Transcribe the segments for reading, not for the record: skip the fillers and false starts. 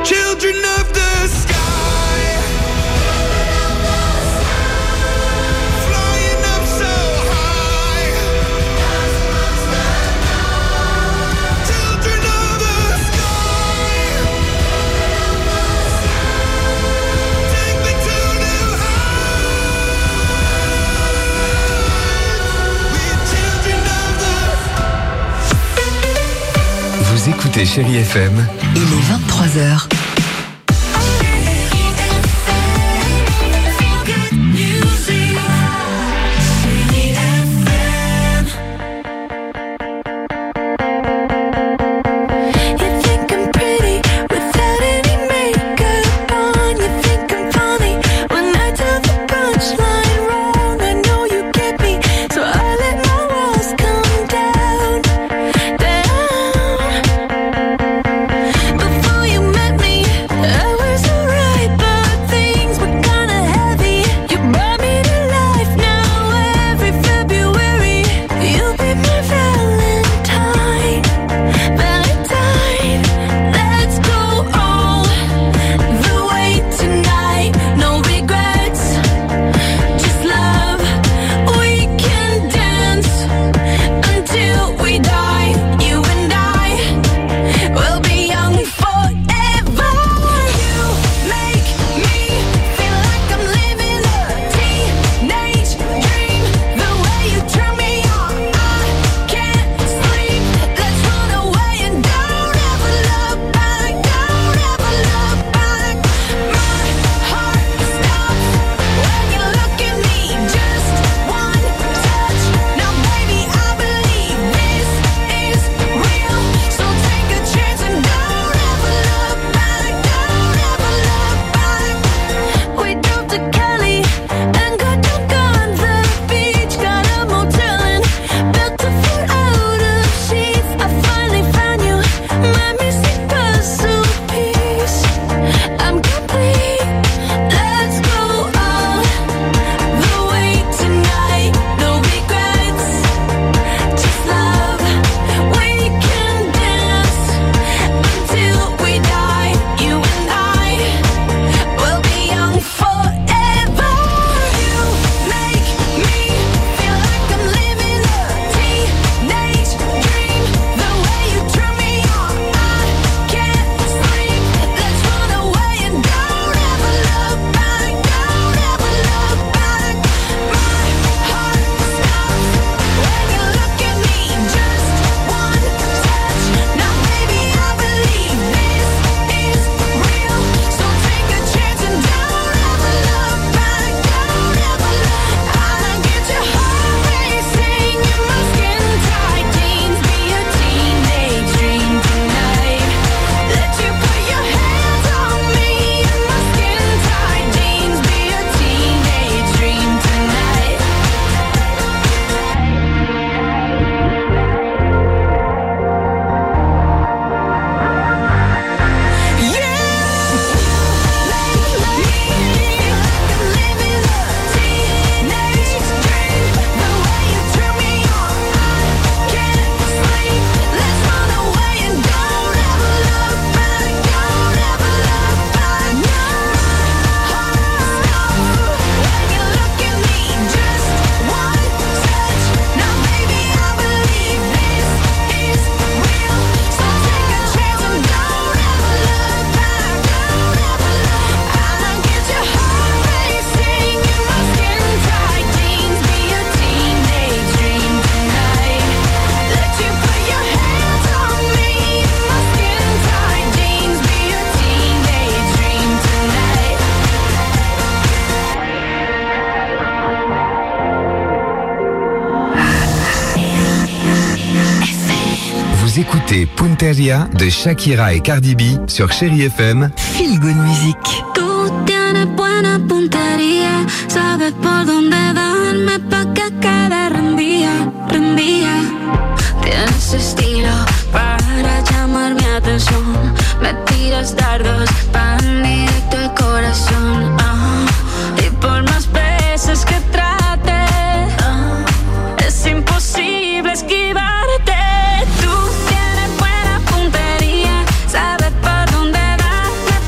Children of the sky. Vous écoutez Chérie FM. Il est 23h. Écoutez Punteria de Shakira et Cardi B sur Chérie FM. Feel Good Music. Tú tienes buena puntería, sabes por dónde darme pa' que quede rendida, rendida. Tienes estilo para llamar mi atención, me tiras dardos pan directo al corazón. Y por más veces que trate, es imposible esquivarte. Tú tienes buena puntería, sabes por dónde darme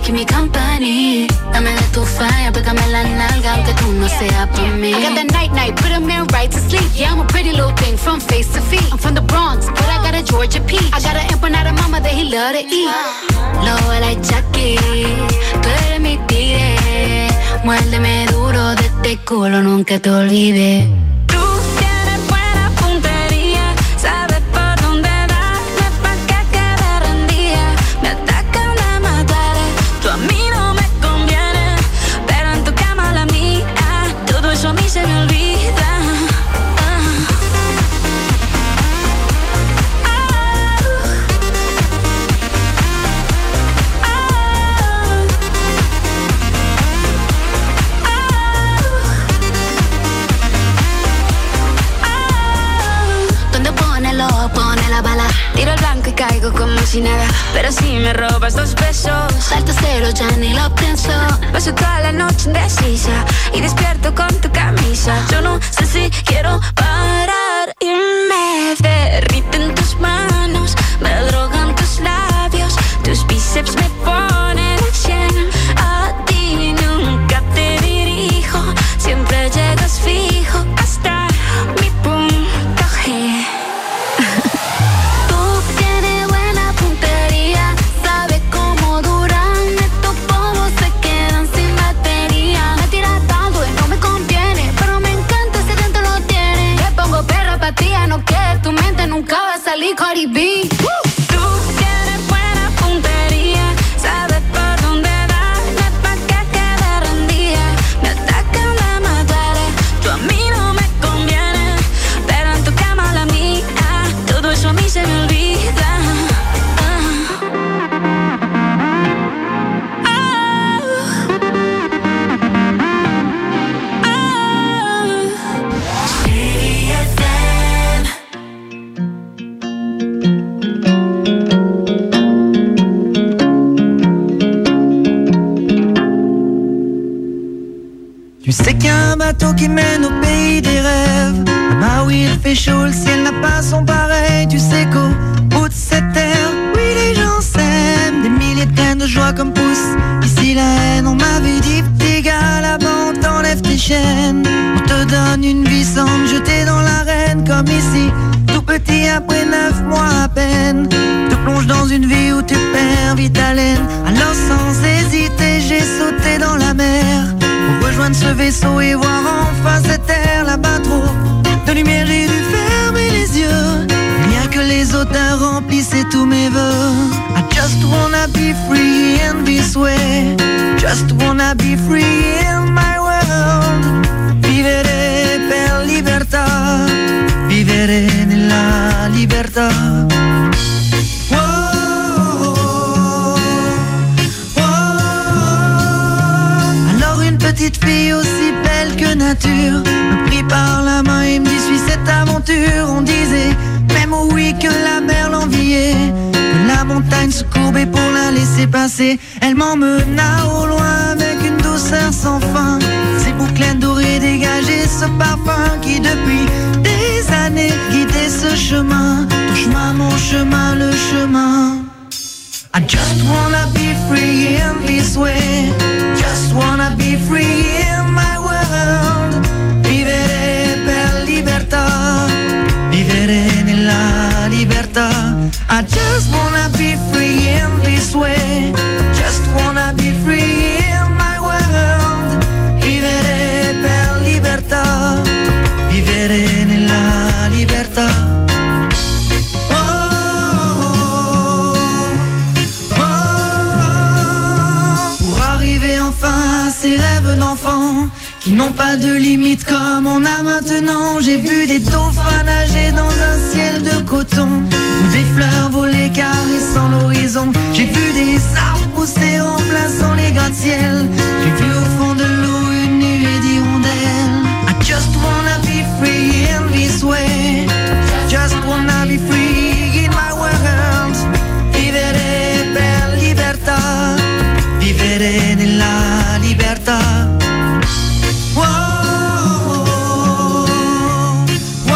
keep me company. Dame de tu falla, pégame la nalga, aunque tú no seas por mí. I got that night, put a man right to sleep. Yeah, I'm a pretty little thing from face to feet. I'm from the Bronx, but I got a Georgia peach. I got an empanada mama that he love to eat. Lobo like Chucky, tú eres mi tigre. Muérdeme duro de este culo, nunca te olvides. Tiro el blanco y caigo como si nada. Pero si me robas 2 besos, salto cero, ya ni lo pienso. Paso toda la noche indecisa y despierto con tu camisa. Yo no sé si quiero parar y me derriten tus manos, me drogan tus labios, tus bíceps me ponen 100. A ti nunca te dirijo, siempre llegas fijo hasta mi punto G. No que tu mente nunca va a salir Cardi B. Tú tienes buena puntería, sabes por dónde darme pa' que quede rendida. Me atacan, me mataré, tú a mí no me conviene, pero en tu cama la mía, todo eso a mí se me olvida. Tu sais qu'il y a un bateau qui mène au pays des rêves. Là où il fait chaud, le ciel n'a pas son pareil. Tu sais qu'au bout de cette terre, oui les gens s'aiment. Des milliers de graines de joie comme poussent ici la haine. On m'avait dit petit gars, là-bas on t'enlève tes chaînes. On te donne une vie sans te jeter dans l'arène. Comme ici, tout petit après 9 mois à peine. Te plonge dans une vie où tu perds vite haleine. Alors sans hésiter, j'ai sauté dans la mer pour rejoindre ce vaisseau et voir enfin cette terre là-bas trop de lumière. J'ai dû fermer les yeux, rien que les odeurs remplissaient tous mes vœux. I just wanna be free in this way, just wanna be free in my world. Vivere per libertà, vivere nella libertà. Petite fille aussi belle que nature me prit par la main et me dit suis cette aventure. On disait même oui que la mer l'enviait, que la montagne se courbait pour la laisser passer. Elle m'emmena au loin avec une douceur sans fin. Ses boucles dorées dégageaient ce parfum qui depuis des années guidait ce chemin. Ton chemin, mon chemin, le chemin. I just wanna be free in this way, just wanna be free in my world. Vivere per libertà, vivere nella libertà. I just wanna be free in this way, just wanna be free in my world. Vivere per libertà, vivere nella libertà. Enfin, ces rêves d'enfants qui n'ont pas de limite comme on a maintenant. J'ai vu des dauphins nager dans un ciel de coton, des fleurs voler caressant l'horizon. J'ai vu des arbres pousser remplaçant les gratte-ciel. J'ai vu au fond de l'eau une nuée d'hirondelles. I just wanna be free in this way, just wanna be free in my world. Vivere per libertà, vivere nella libertà. Wow, wow,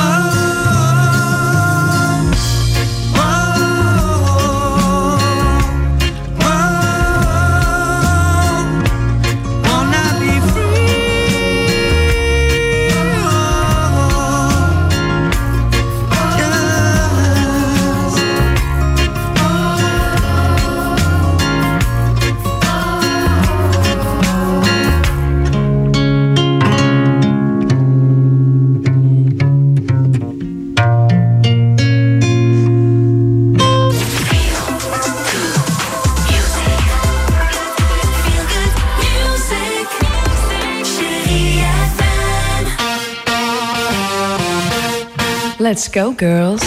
wow, wow. Let's go, girls.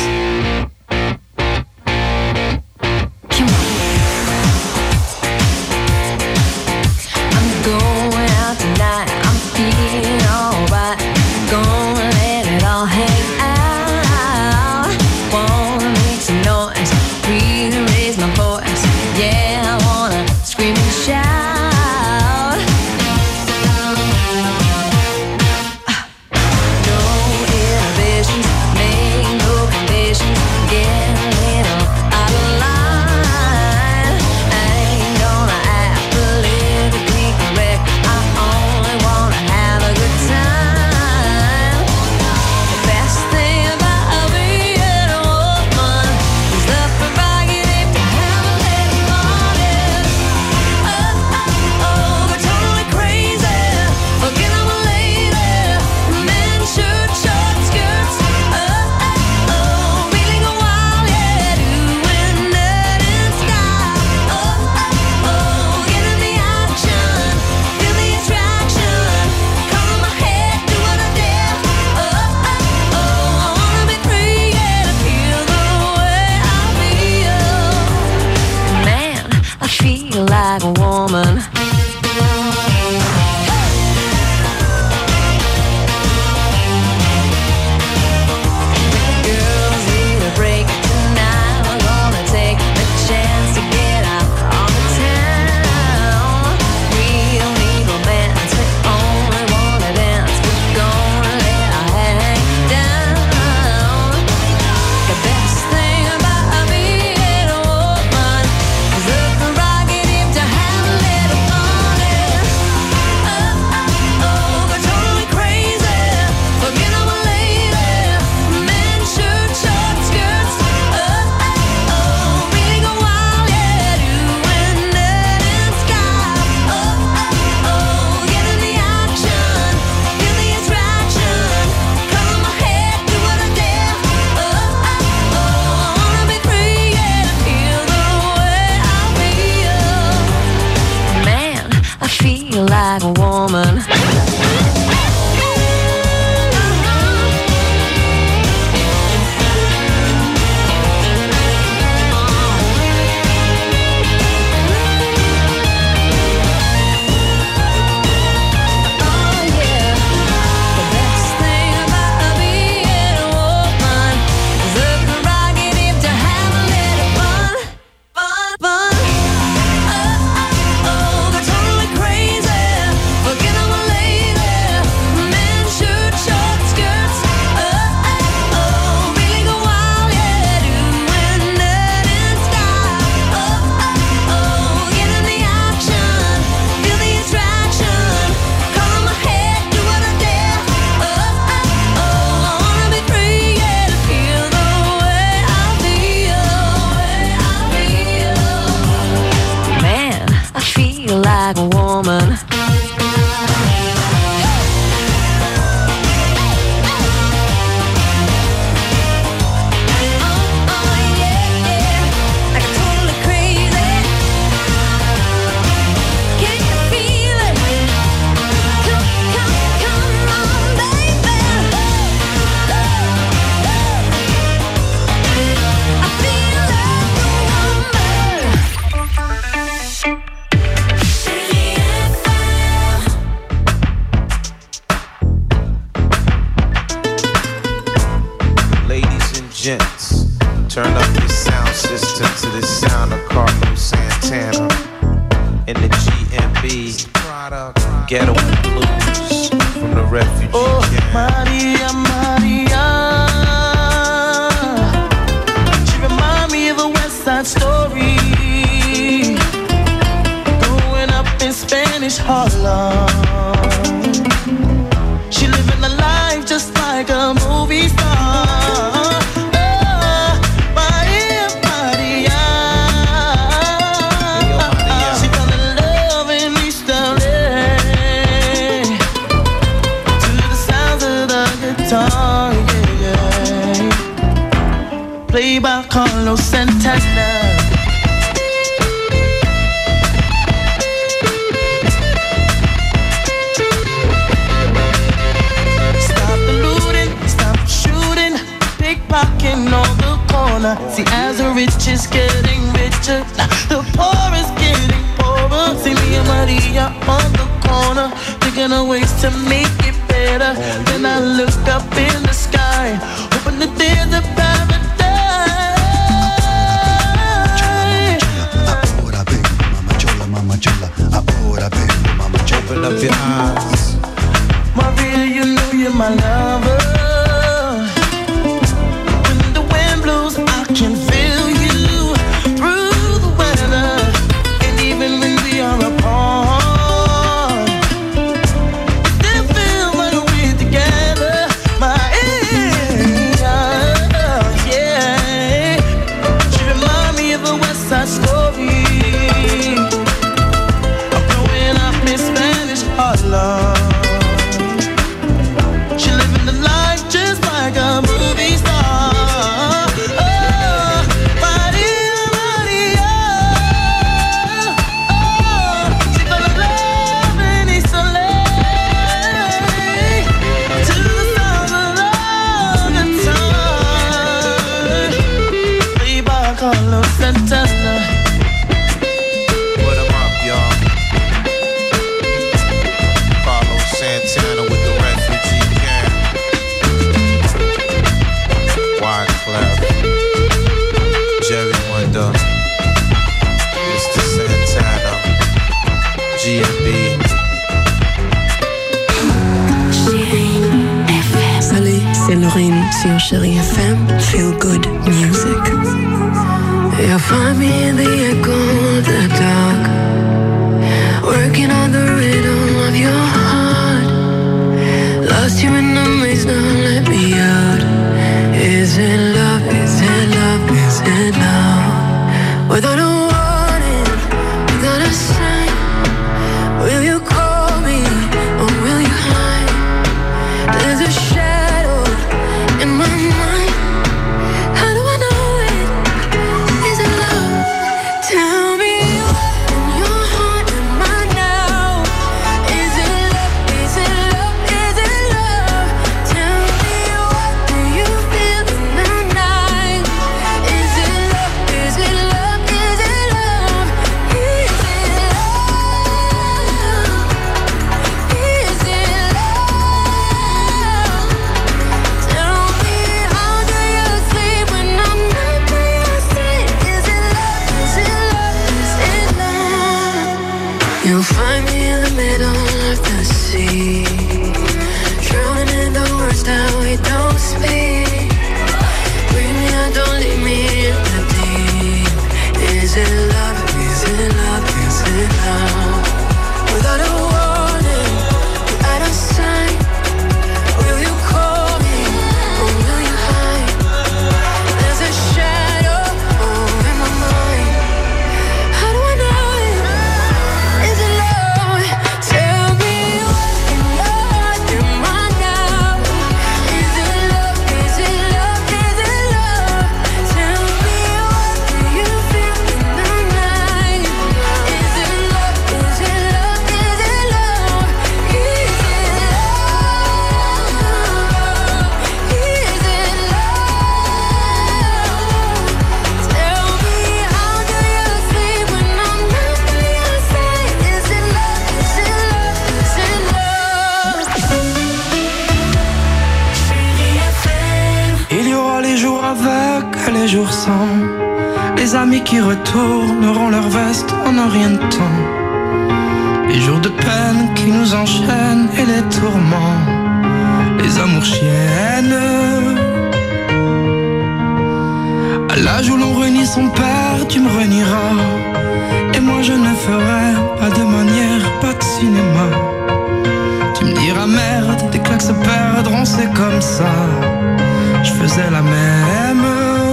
knocking on the corner. See, as the rich is getting richer, the poor is getting poorer. See me and Maria on the corner, thinking of ways to make it better. Then I look up in the sky, hoping that there's a paradise. Ahora vengo, mama chola, ahora vengo, mama chola. Open up your eyes, Maria, you know you're my lover. When the wind blows, I can feel you through the weather. And even when we are apart, still feel like we're together. My yeah. She remind me of a West Side Story. I'm growing up in Spanish Harlem. Sur Chérie FM, feel good music. You'll find me in the echo of the dark, working on the rhythm of your heart. Lost you in the maze, now let me out. Is it love? Is it love? Is it love? Without a warning, without a sign, will you call me or will you hide? There's a shadow in my mind. How do I know it? Is it love? Tell me what in your heart am I now? Is it love? Is it love? Is it love? Tell me what do you feel in the night? Is it love? Is it love? Is it love? Is it love? Is it love? Tell me how do you sleep when I'm not by your side? Is it love? Is it love? Is it love? You'll find me in the middle of the sea, drowning in the words that we don't speak. Bring me out, don't leave me in the deep. Is it love? Is it love? Is it love? Without a warning, without a sign, will you call me or will you hide? There's a shadow over my mind. How do I know it? Is it love? Tell me what in your heart am I now? Is it love? Is it love? Is it love? Tell me what do you feel in the night? Is it love? Is it love? Is it love? Is it love? Is it love? Tell me how do you sleep when I'm not by your side? Is it love? Is it love? Is it love? Il y aura les jours avec et les jours sans, les amis qui retourneront leur veste en un rien de temps, les jours de peine qui nous enchaînent et les tourments, les amours chiennes. À l'âge où l'on renie son père, tu me renieras, et moi je ne ferai pas de manière, pas de cinéma. Tu me diras merde, tes claques se perdront, c'est comme ça. Je faisais la même.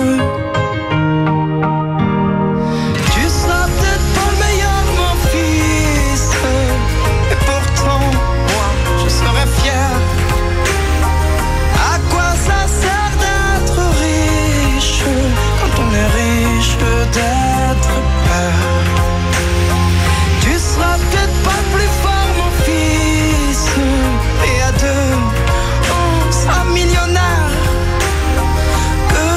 Tu seras peut-être pas le meilleur, mon fils, et pourtant, moi, je serai fier. À quoi ça sert d'être riche quand on est riche d'être père? Tu seras peut-être pas plus fort, mon fils, et à deux, on sera millionnaire. Que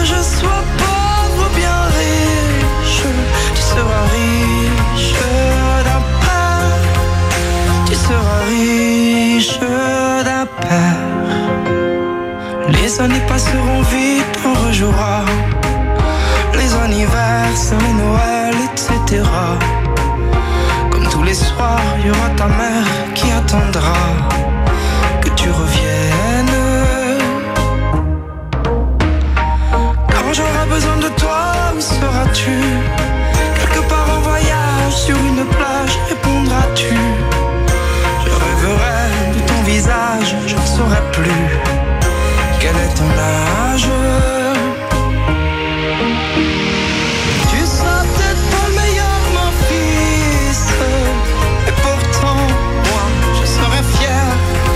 Les années passeront vite, on rejouera les anniversaires, les Noëls, etc. Comme tous les soirs, il y aura ta mère qui attendra que tu reviennes. Quand j'aurai besoin de toi, où seras-tu? Quelque part en voyage, sur une plage, répondras-tu? Je rêverai de ton visage, je ne saurai plus quel est ton âge. Tu seras peut-être pas le meilleur, mon fils, et pourtant, moi, je serai fier.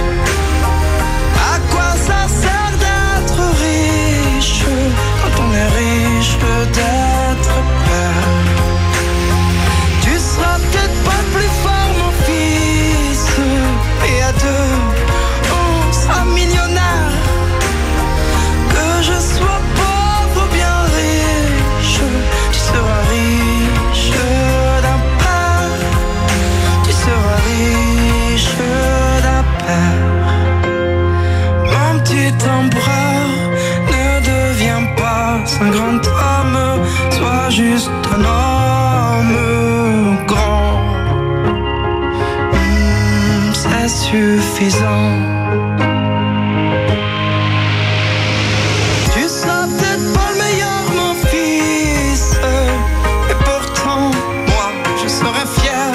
À quoi ça sert d'être riche quand on est riche d'être père? Tu seras peut-être pas le plus fort, mon fils, et à deux, on sera millionnaire. Que je sois pauvre ou bien riche, tu seras riche d'un père. Tu seras riche d'un père. Mon petit empereur, ne deviens pas un grand homme, sois juste un homme grand. C'est suffisant. Tu seras peut-être pas le meilleur, mon fils, et pourtant, moi, je serai fier.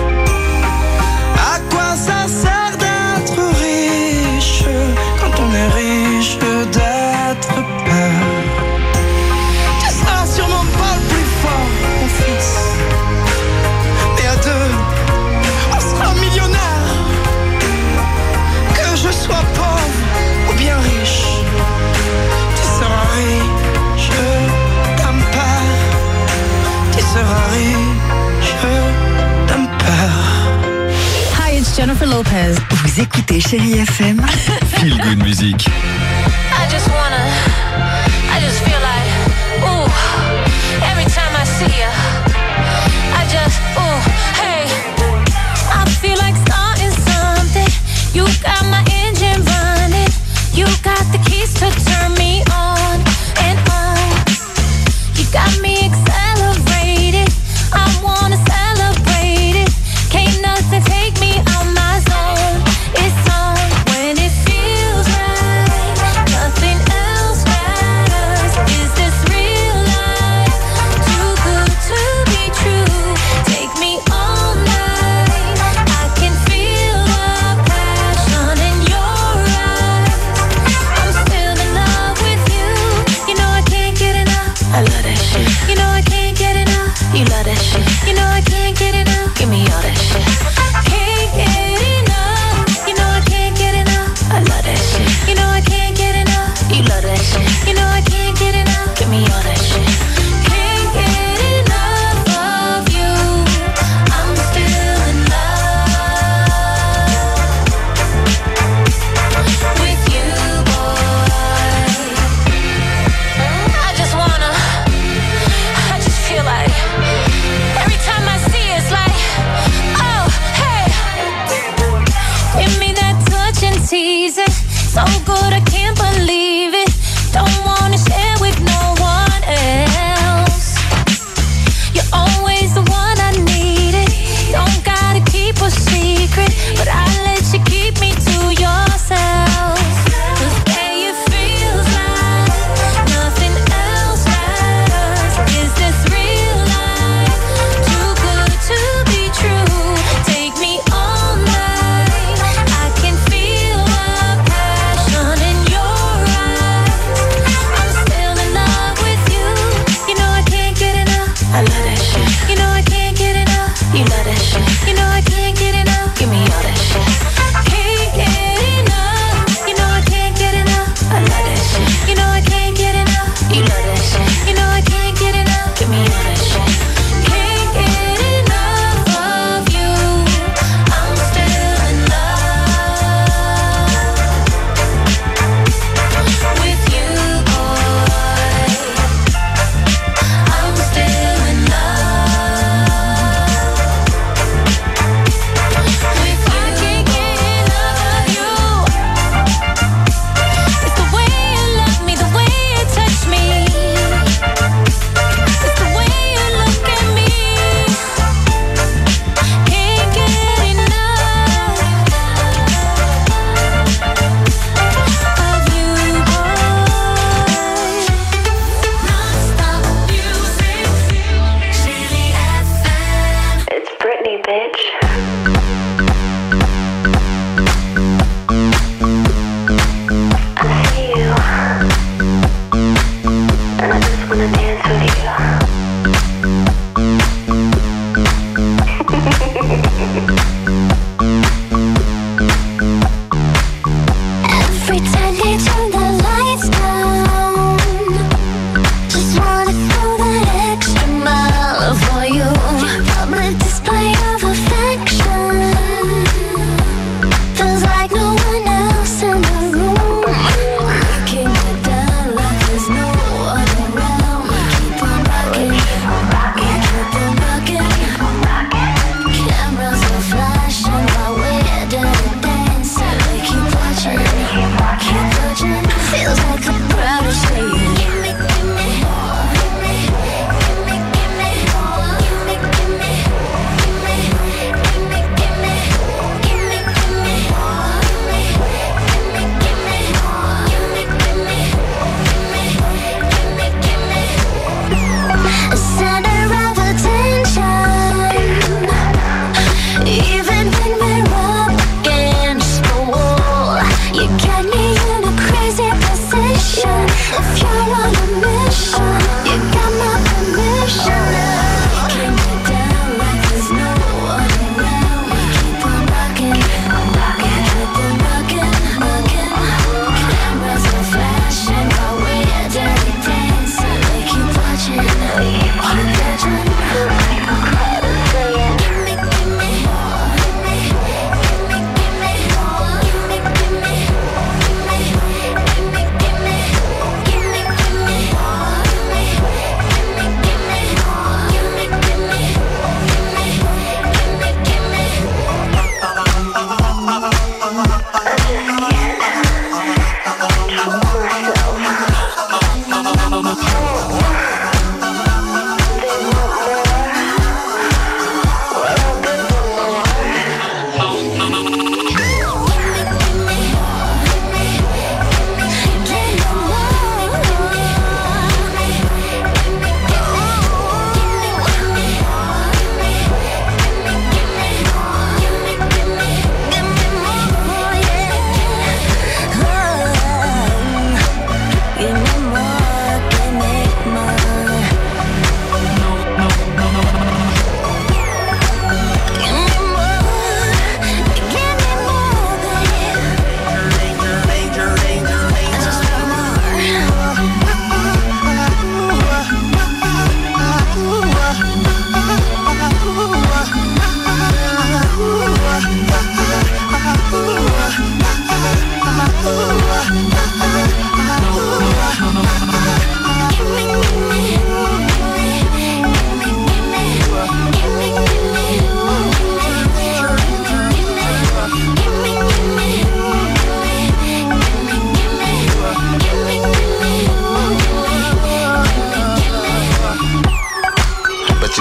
À quoi ça sert d'être riche quand on est riche d'être père? Tu seras sûrement pas le plus fort, mon fils, mais à deux, on sera millionnaire. Que je sois pauvre ou bien riche, tu seras riche d'un père. Tu seras riche d'un père. Hi, it's Jennifer Lopez. Vous écoutez Chérie FM. Feel Good Music. I just feel like, ooh, every time I see you, I just, ooh, hey, I feel like starting something. You got my engine running. You got the keys to turn me on and on. You got me accelerated. I wanna celebrate it. Can't nothing take me out my zone. It's on when it feels right. Nothing else matters. Is this real life? Too good to be true. Take me all night. I can feel the passion in your eyes. I'm still in love with you. You know I can't get enough. I love that shit. You know I can't get enough. You love that shit. You know I can't get enough. Give me all that shit. Can't get enough. You know I can't get enough. I love that shit. You know I can't get enough. You love that shit. You know I can't get enough. Give me all that shit. Can't get enough of you. I'm still in love with you, boy. I just feel like every time I see it, it's like, oh, hey, give me that touch and tease it. So good, I can't believe it. Don't wanna share with no one else. You're always the one I needed. Don't gotta keep a secret, but I let you keep me to yourself. 'Cause babe, it feels like nothing else matters. Is this real life? Too good to be true. Take me all night. I can feel the passion in your eyes. I'm still in love with you. You know I can't get enough. I love that shit. You know I can't get enough. You love that shit. You know I can't get enough. Give me all that shit. Can't get enough. You know I can't get enough. I love that shit. You know I can't get enough. You love that shit. You know I can't get enough. Give me all that shit. Can't get enough of you. I'm still in love with you, boy. I'm still in love with you. I can't get enough of you. It's the way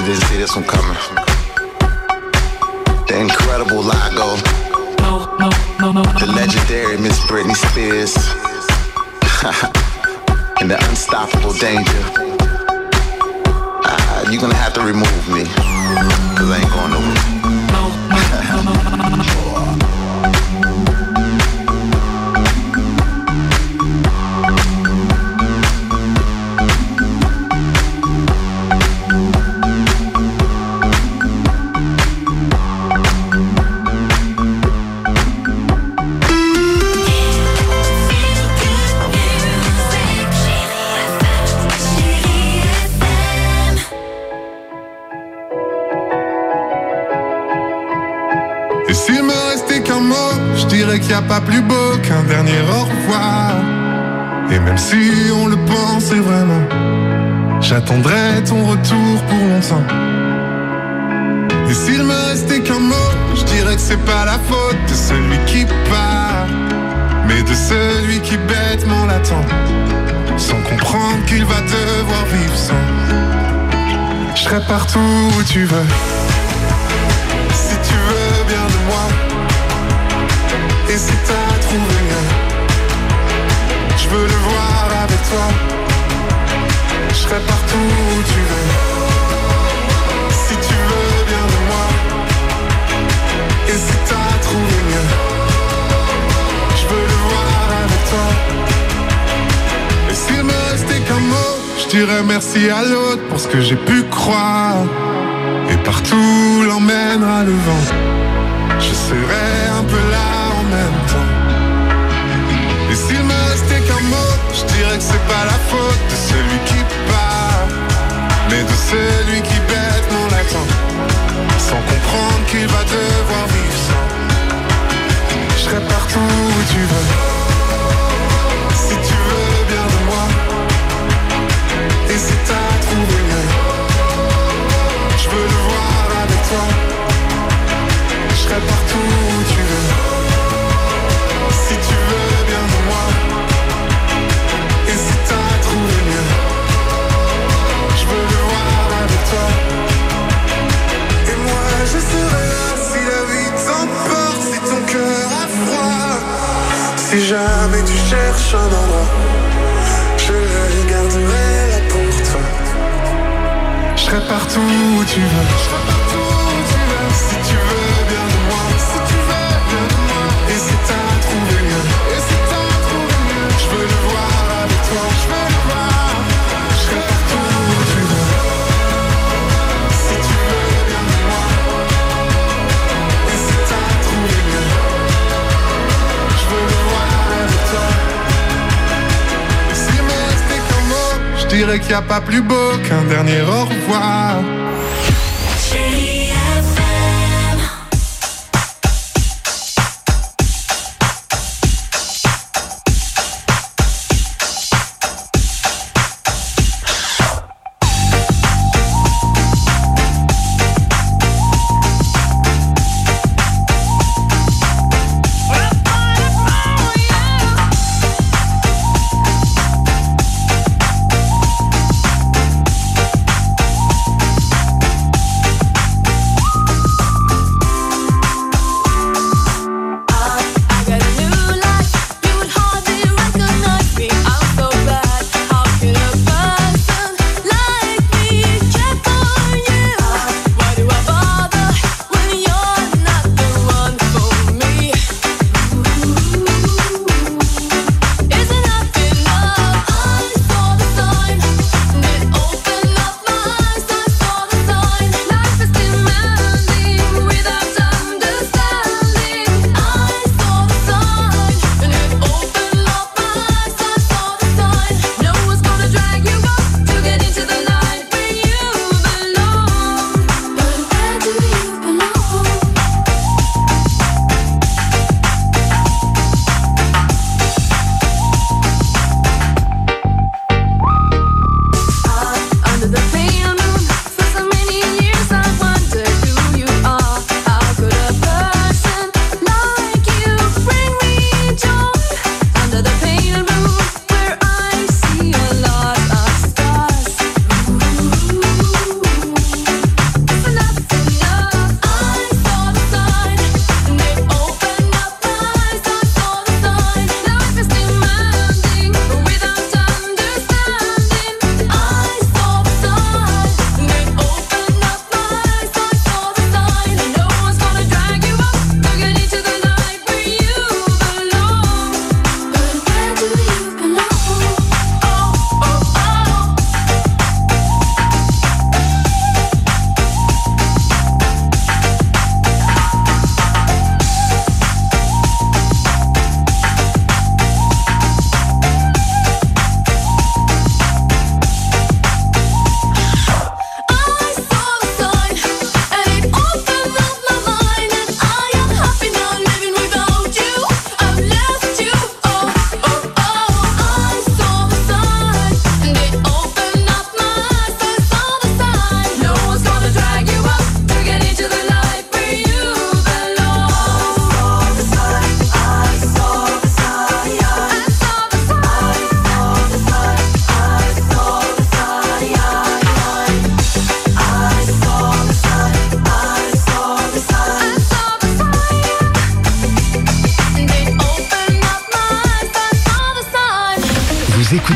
didn't see this one coming. The incredible Lago. The legendary Miss Britney Spears. And the unstoppable Danger. You're gonna have to remove me, cause I ain't going nowhere. Qu'il n'y a pas plus beau qu'un dernier au revoir. Et même si on le pensait vraiment, j'attendrai ton retour pour longtemps. Et s'il me restait qu'un mot, je dirais que c'est pas la faute de celui qui part, mais de celui qui bêtement l'attend, sans comprendre qu'il va devoir vivre sans. Je serai partout où tu veux, si tu veux bien de moi. Et si t'as trouvé rien, je veux le voir avec toi. Je serai partout où tu veux, si tu veux bien de moi. Et si t'as trouvé rien, je veux le voir avec toi. Et s'il me restait qu'un mot, je dirais merci à l'autre pour ce que j'ai pu croire. Et partout l'emmènera le vent, je serai un peu là en même temps. Et s'il me restait qu'un mot, je dirais que c'est pas la faute de celui qui part, mais de celui qui bêtement l'attend, sans comprendre qu'il va devoir vivre sans. Je serai partout où tu veux, si tu veux bien de moi. Et si t'as trouvé rien, je veux le voir avec toi. Je serai partout où tu veux, si tu veux bien de moi. Et si t'as trouvé mieux, je veux le voir avec toi. Et moi je serai là si la vie t'emporte, si ton cœur a froid. Si jamais tu cherches un endroit, je le garderai là pour toi. Je serai partout où tu veux, si tu veux bien de moi, si tu veux bien de moi. Et si t'as trouvé mieux, je veux le voir avec toi, je veux le voir. Je serai partout où tu veux, si tu veux bien de moi. Et si t'as trouvé mieux, je veux le voir avec toi. Et s'il me restait qu'un mot, je dirais qu'il n'y a pas plus beau qu'un dernier au revoir.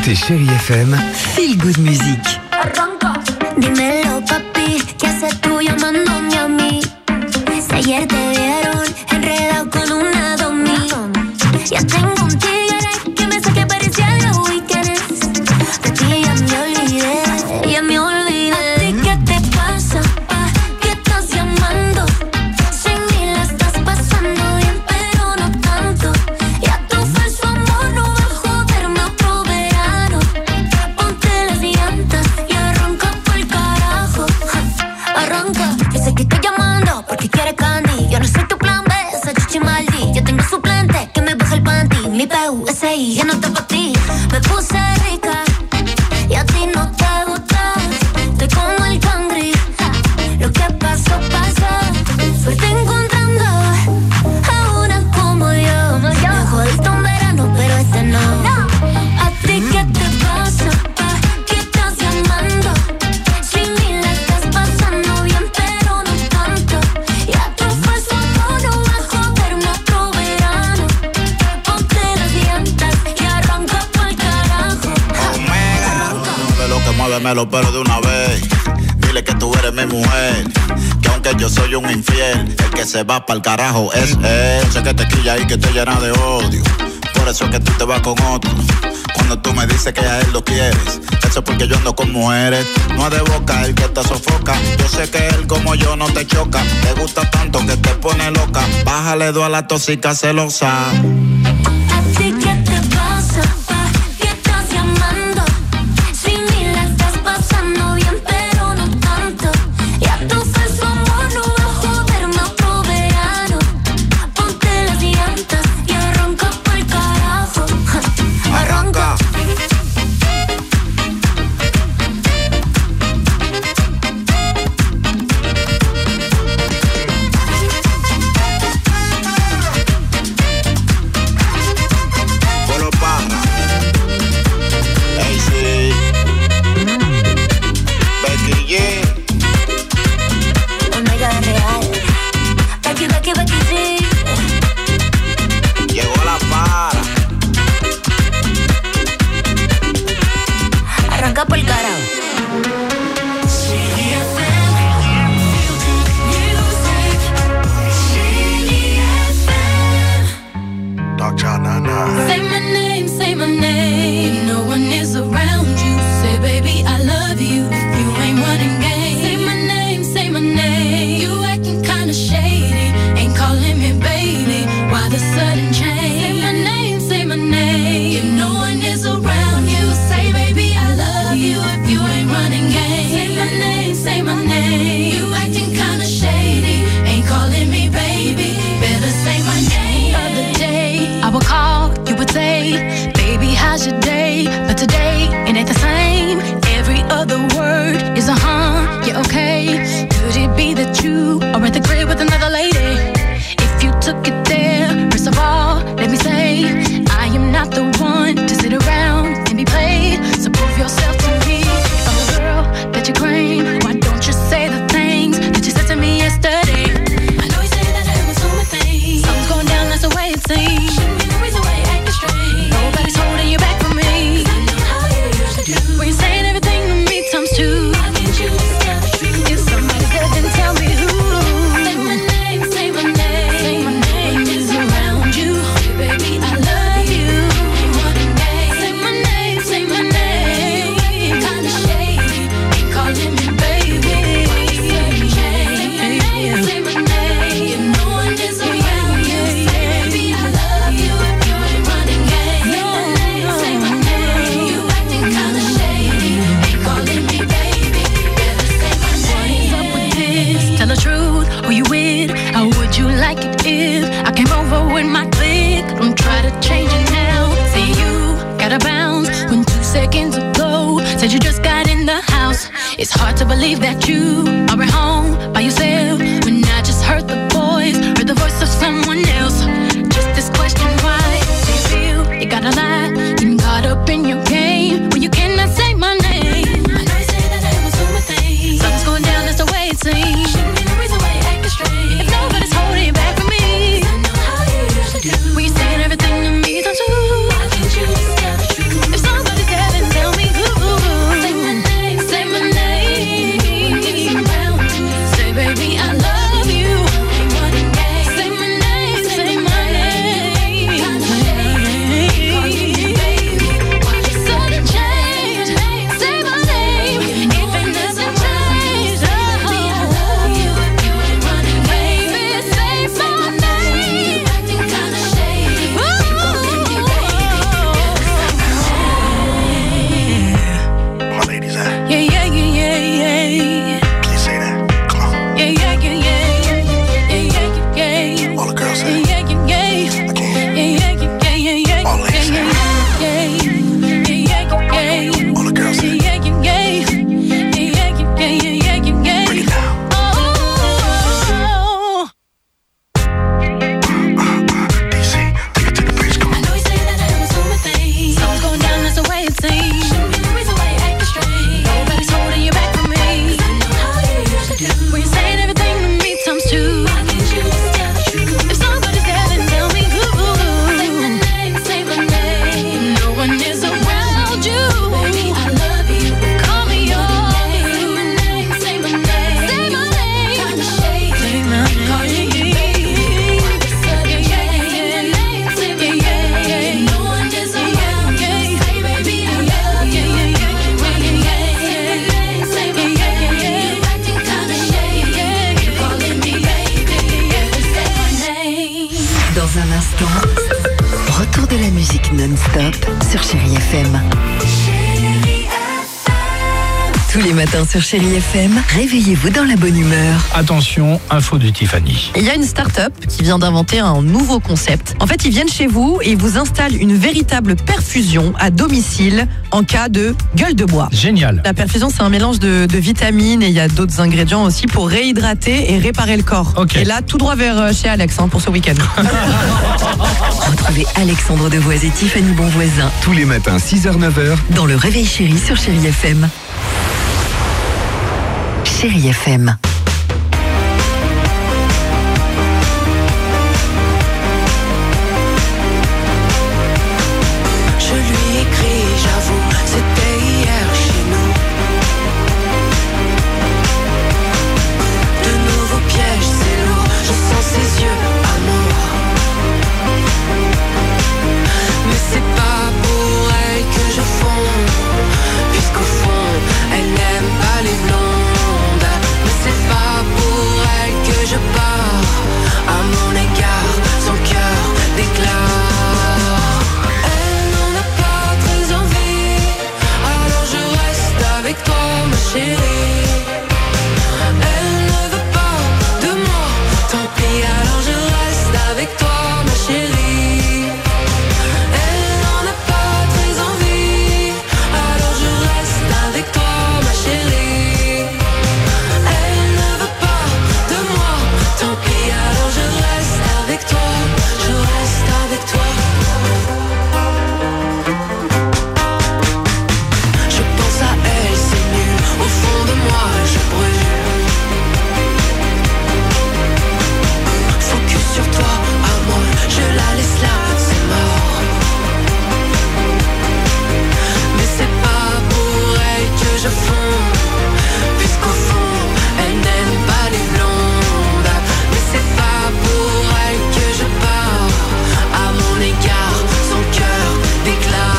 écoutez Chérie FM. Feel Good Music. Dímelo, papi, ¿qué haces tú llamándome a mí? Si ayer te vieron enredado con una domi. Ya tengo un tigre que me saque parecía de weekends. De ti ya me olvidé, ya me olvidé. ¿A ti qué te pasa? ¿Pa' qué estás llamando? Sin mí la estás pasando bien, pero no tanto. Ya tu falso amor no va a joderme otro verano. Ponte las llantas y arranca pa'l carajo. Arranca, yo sé que estoy llamando porque quieres candy. Yo no soy tu plan B, esa chichi maldi. Yo tengo suplente que me baja el panty. Mi PUSI, ya no está pa' ti. Me puse rica y a ti no te gusta. Estoy como el cangri. Lo que pasó, pasó. Suerte encontrando a una como yo. Me jodiste un verano, pero este no. ¿A ti qué te pasa? ¿Pa' qué estás llamando? Sin mí la estás pasando bien, pero no tanto. Ya tu falso amor no va a joderme otro verano. Ponte las llantas y arranca pa'l carajo. De lo que muévemelo, pero de una vez. Dile que tú eres mi mujer, que aunque yo soy un infiel, el que se va pa'l carajo es él. Sé que te quilla y que te llena de odio, por eso es que tú te vas con otro. Cuando tú me dices que a él lo quieres, eso es porque yo ando con mujeres. No es de boca el que te sofoca. Yo sé que él como yo no te choca. Te gusta tanto que te pone loca. Bájale dos a la tóxica celosa. ¿A ti qué te pasa? ¿Pa' qué estás llamando? Sin mí la estás pasando bien, pero no tanto. Ya tu falso amor no va a joderme otro verano. Ponte las llantas y arranca pa'l carajo. Arranca. Polo Parra, AC, Becky G. Omega de real. Becky, Becky, Becky, sí. Llegó la para. Arranca pa'l carajo. Dark Child 99. Say my name, say my name. No one is around you. Say, baby, I love you. You ain't running game. Say my name, say my name. You acting kinda shady. Ain't calling me baby. Why the sudden change? Say my name, say my name. If no one is around you, say, baby, I love you. If you ain't running game. Say my name, say my name. You acting kinda shady. Ain't calling me baby. Better say my name. Other day, I would call, you would say, baby, how's your day? But today, it ain't the same. Every other word is a yeah, okay. Could it be that you are at the crib with another lady? If you took it there, first of all, let me say, I am not the one to sit around and be played. So prove yourself to me. If I'm the girl that you claim, why don't you say the things that you said to me yesterday? I know you say that I was doing things. Something's going down, that's the way it seems. Shouldn't be the reason why you're acting strange. Nobody's holding you back from me. 'Cause I know how you usually do. When you're saying everything to me times two. Why can't you just tell the truth? If somebody said, then tell me who. Say my name, say my name. Say my name is around you. Say, baby, I love you. Ain't running game. Say my name, say my name. You acting kinda shady. Ain't calling me baby. Why you sudden change? Say my name, say my name. If no one is around you, say, baby, I love you. If you ain't running game. Say my name, say my name. You acting kinda shady. Ain't calling me baby. Better say my name. What's up with this? Tell the truth, who you with? How would you like it if I came over with my clique? Don't try to change it now. See, you gotta bounce when 2 seconds ago said you just got in the house. It's hard to believe that you are at home by yourself when I just heard the voice, heard the voice of someone else. Just this question, why do you feel you gotta lie? Getting caught up in your game when you cannot say my name. I know you say that I was doing things. Something's going down, that's the way it seems. Shouldn't be the reason why you're acting strange. If nobody's holding you back from me, 'cause I know how you usually do. When you're saying everything to me, don't you? Why can't you just tell the truth? If somebody's telling FM. Tous les matins sur Chérie FM, réveillez-vous dans la bonne humeur. Attention, info de Tiffany. Il y a une start-up qui vient d'inventer un nouveau concept. En fait, ils viennent chez vous et ils vous installent une véritable perfusion à domicile en cas de gueule de bois. Génial. La perfusion, c'est un mélange de vitamines et il y a d'autres ingrédients aussi pour réhydrater et réparer le corps. Okay. Et là, tout droit vers chez Alex pour ce week-end. Retrouvez Alexandre Devoise et Tiffany Bonvoisin Tous les matins 6h-9h dans le Réveil Chéri sur Chérie FM. Chérie FM. Je lui écris, j'avoue, c'était hier chez nous. De nouveaux pièges, c'est lourd, je sens ses yeux, amour. Mais c'est pas pour elle que je fonds, puisqu'au fond, elle n'aime pas les blondes. Mais c'est pas pour elle que je pars, à mon égard, son cœur déclare. Avec toi ma chérie, elle ne veut pas de moi, tant pis alors je reste avec toi ma chérie. Elle n'en a pas très envie, alors je reste avec toi ma chérie. Elle ne veut pas de moi, tant pis alors je reste avec toi, je reste avec toi. Au fond de moi, je brûle. Focus sur toi, amour, je la laisse là, c'est mort. Mais c'est pas pour elle que je fonds, puisqu'au fond, elle n'aime pas les blondes. Mais c'est pas pour elle que je pars, à mon égard, son cœur déclare.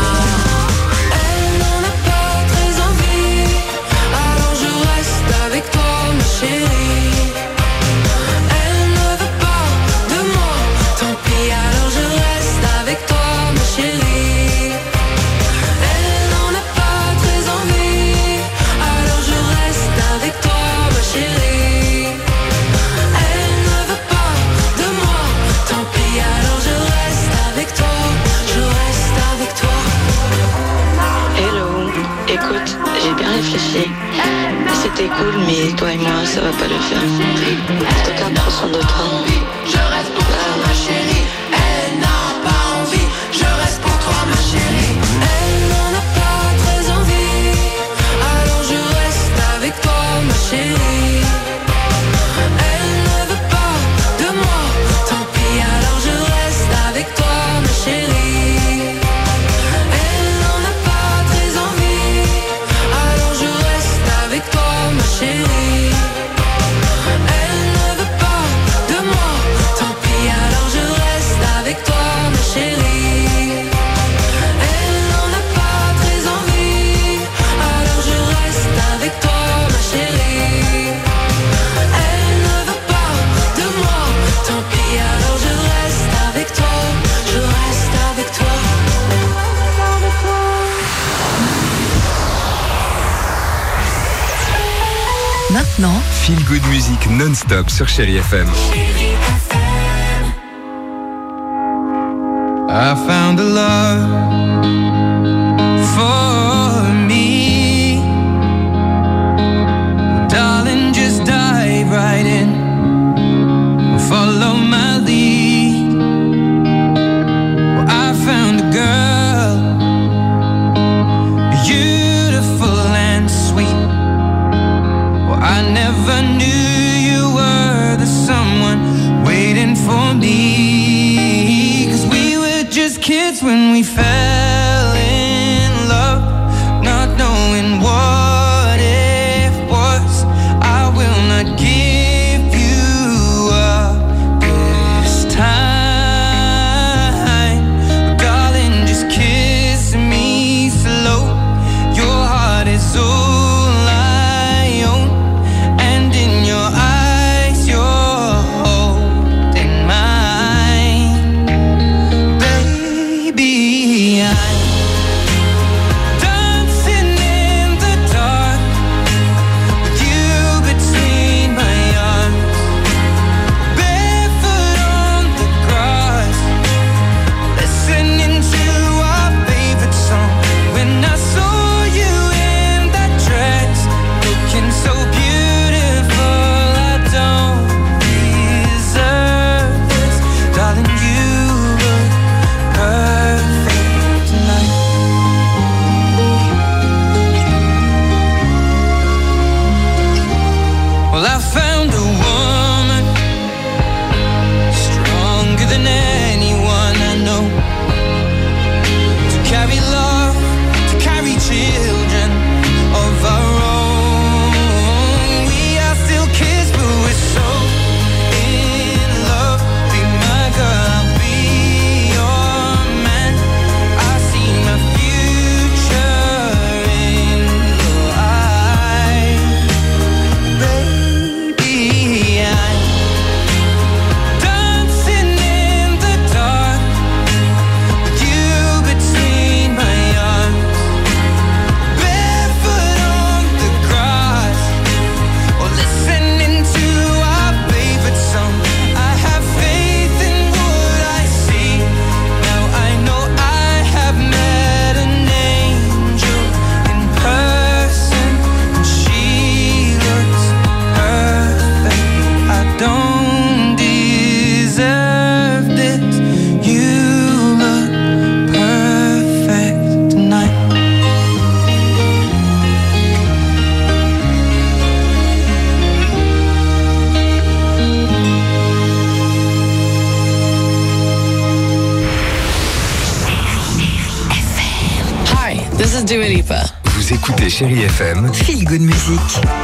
Avec toi ma chérie, elle ne veut pas de moi, tant pis alors je reste avec toi ma chérie. Elle n'en a pas très envie, alors je reste avec toi ma chérie. Elle ne veut pas de moi, tant pis alors je reste avec toi, je reste avec toi. Hello, écoute, j'ai bien réfléchi. C'était cool, mais toi et moi, ça va pas le faire. En tout cas, prends soin de toi. Je reste pour toi, ma chérie. Elle n'a pas envie. Je reste pour toi, ma chérie. Elle n'en a pas très envie. Alors je reste avec toi, ma chérie. Elle ne veut pas de moi. Tant pis, alors je reste avec toi, ma chérie. Elle n'en a pas très envie. Alors je reste avec toi, ma chérie. Elle ne veut pas de moi, tant pis alors je reste avec toi ma chérie. Elle n'en a pas très envie, alors je reste avec toi ma chérie. Elle ne veut pas de moi, tant pis alors je reste avec toi, je reste avec toi. Maintenant, Feel Good Music non-stop sur Chérie FM. I found a love for me. Darling, just dive right in. Follow my lead. Well, I found a girl, beautiful and sweet. Well, I never knew you were the someone waiting for me. 'Cause we were just kids when we fell in. I found a woman stronger than anyone I know, to carry love, to carry children of our own. We are still kids, but we're so in love. Be my girl, I'll be your man. I see my future in your eyes, baby. I'm dancing in the dark with you between my arms, barefoot on the grass, or listening to our favorite song. I have faith in what I see. Now I know I have met an angel in person, and she looks perfect. I don't deserve this. You look perfect tonight. Hi, this is Dua Lipa. Vous écoutez Chérie FM. Feel Good Music.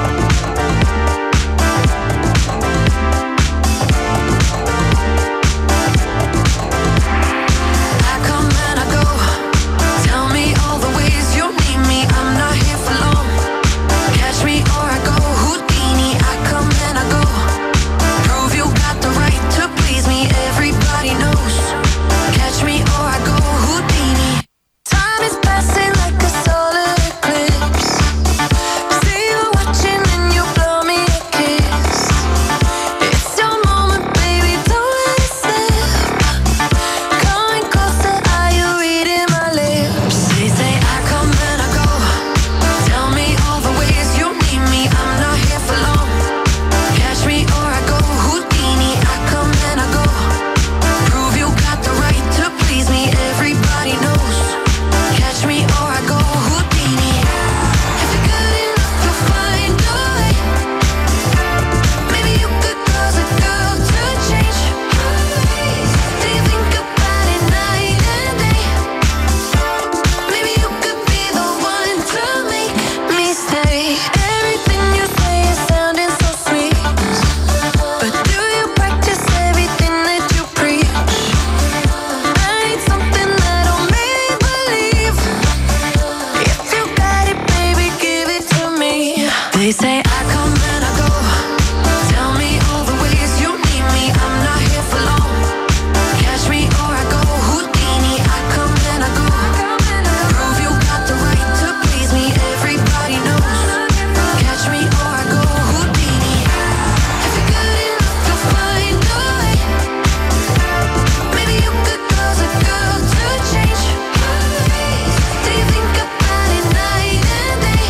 I come and I go. Tell me all the ways you need me. I'm not here for long. Catch me or I go Houdini. I come and I go. Prove you got the right to please me. Everybody knows. Catch me or I go Houdini. Time is passing like a solar eclipse. See you watching and you blow me a kiss. It's your moment, baby, don't let it slip. Coming closer, are you reading my lips? They say I come and I go. Tell me all the ways you need me. I'm not here for long. Catch me or I go Houdini. I come and I go. Prove you got the right to please me. Everybody knows. Catch me or I go Houdini. If you're good enough, you'll find a way. Maybe you could cause a girl to change. Do you think about it night and day? Maybe you could be the one to make me stay. Everything you say is sounding so sweet, but do you practice everything that you preach? I need something that'll make me believe. If you got it, baby, give it to me. They say I come and I go. Tell me all the ways you need me. I'm not here for long. Catch me or I go Houdini. I come and I go. Prove you got the right to please me. Everybody knows. Catch me or I go Houdini. If you're good enough, you'll find a way. Maybe you could cause a girl to change. Do you think about it night and day?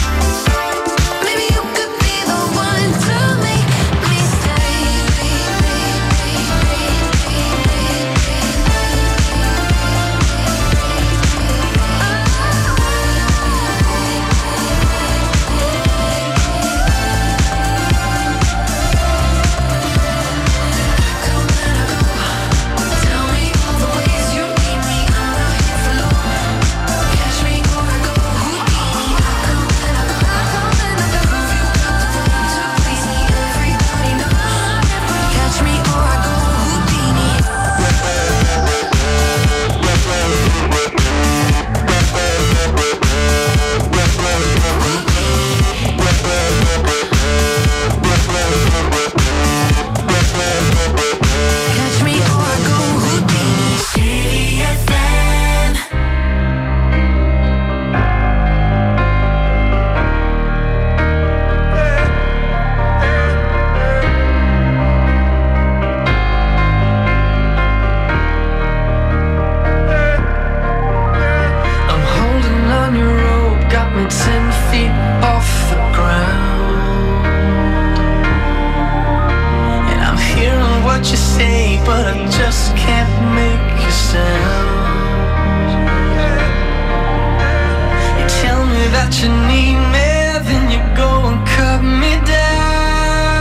Maybe you could be the one to make me stay. Tell me all the ways you need me. I'm not here for long. Catch me or I go Houdini. I come and I go. Prove you got the right to please me. Everybody knows. Catch me or I go Houdini. Catch me or I go Houdini. City FM. I'm holding on your rope, got me 10 feet off the ground. And I'm hearing what you say, but I just can't make a sound. You tell me that you need me, then you go and cut me down.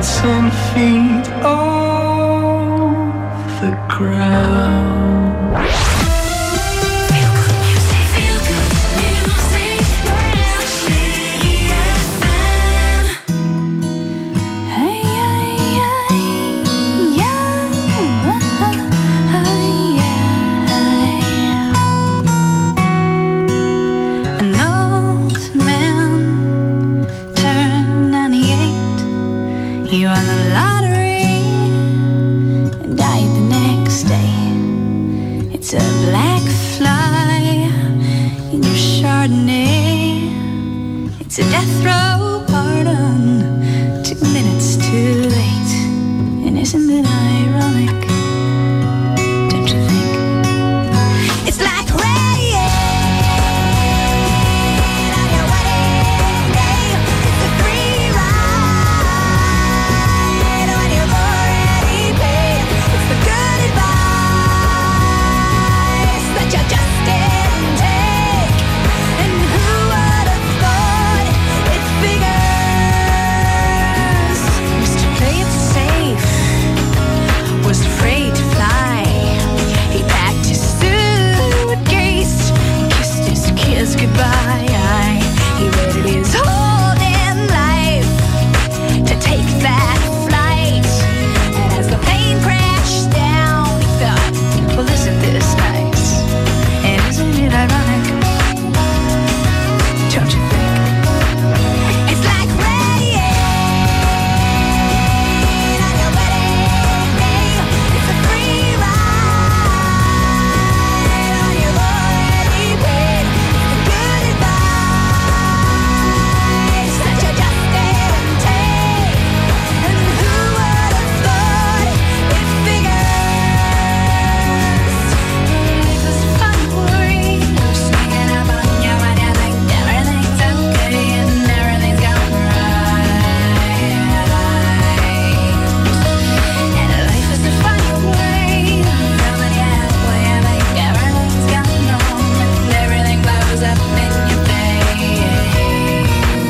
10 feet off the ground. He won the lottery and died the next day. It's a black fly in your Chardonnay. It's a death row pardon, 2 minutes too late. And isn't it ironic? Don't you think? It's like rain on your wedding day. It's a free ride when you've already paid. It's the good advice that you just didn't take. And who would have thought it figures? Mr. Play It Safe was afraid to fly. He packed his suitcase, kissed his kids goodbye. He waited his whole damn life to take that flight. And as the plane crashed down, he thought, well, isn't this nice? And isn't it ironic? Don't you think? It's like rain on your wedding day. It's a free ride when you've already paid. The good advice that you just didn't take. And who would have thought it figures? Life is fun for you, sneaking up on you when you think everything's okay and everything's going right. And life is a funny way, coming halfway and think everything's going wrong and everything blows up in your face.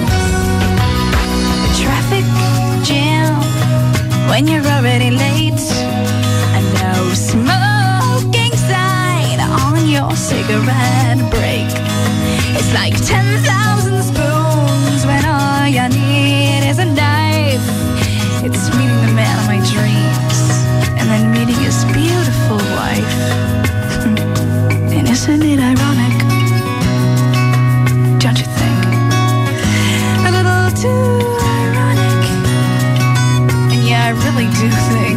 The traffic jam when you're already late, and no smoking sign on your cigarette break. It's like 10,000 spoons when all you need is a knife. It's meeting the man of my dreams and then meeting his beautiful wife. And isn't it ironic? Don't you think? A little too ironic. And yeah, I really do think